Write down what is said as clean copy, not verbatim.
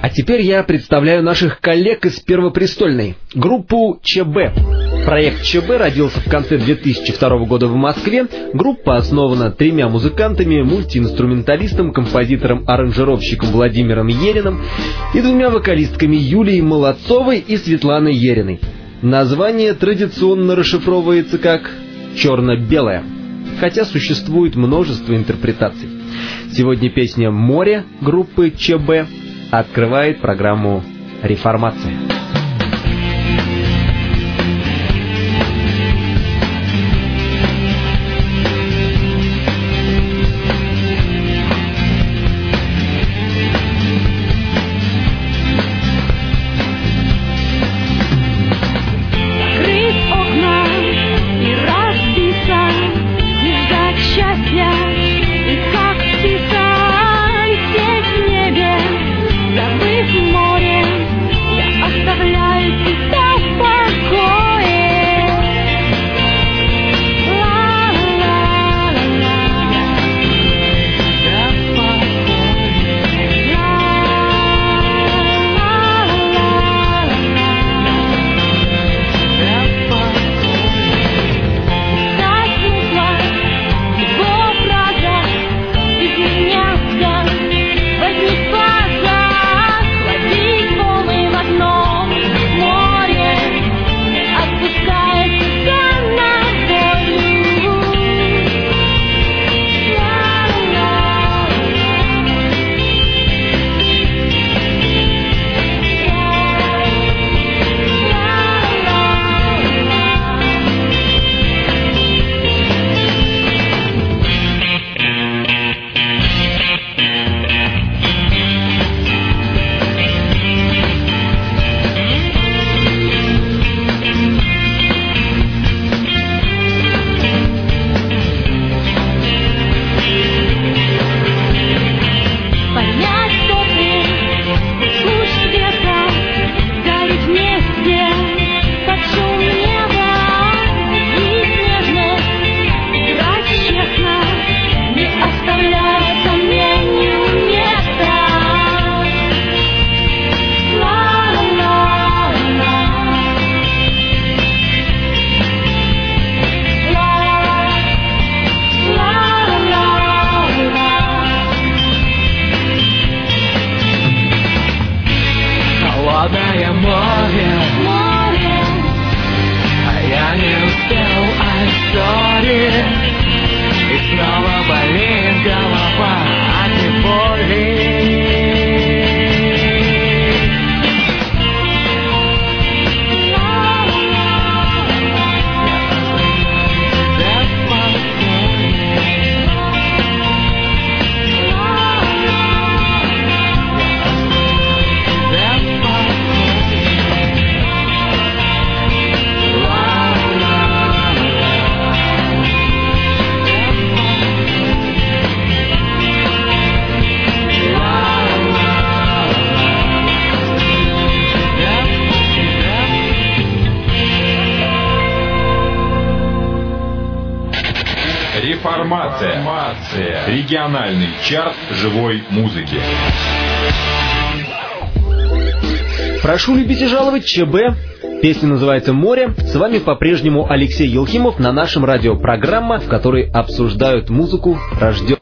А теперь я представляю наших коллег из Первопрестольной, группу ЧБ. Проект ЧБ родился в конце 2002 года в Москве. Группа основана 3 музыкантами, мультиинструменталистом, композитором, аранжировщиком Владимиром Ериным и 2 вокалистками Юлией Молодцовой и Светланой Ериной. Название традиционно расшифровывается как «черно-белое», хотя существует множество интерпретаций. Сегодня песня «Море» группы ЧБ открывает программу «Реформация». Реформация. Региональный чарт живой музыки. Прошу любить и жаловать ЧБ. Песня называется «Море». С вами по-прежнему Алексей Елхимов на нашем радио программа, в которой обсуждают музыку, рожденную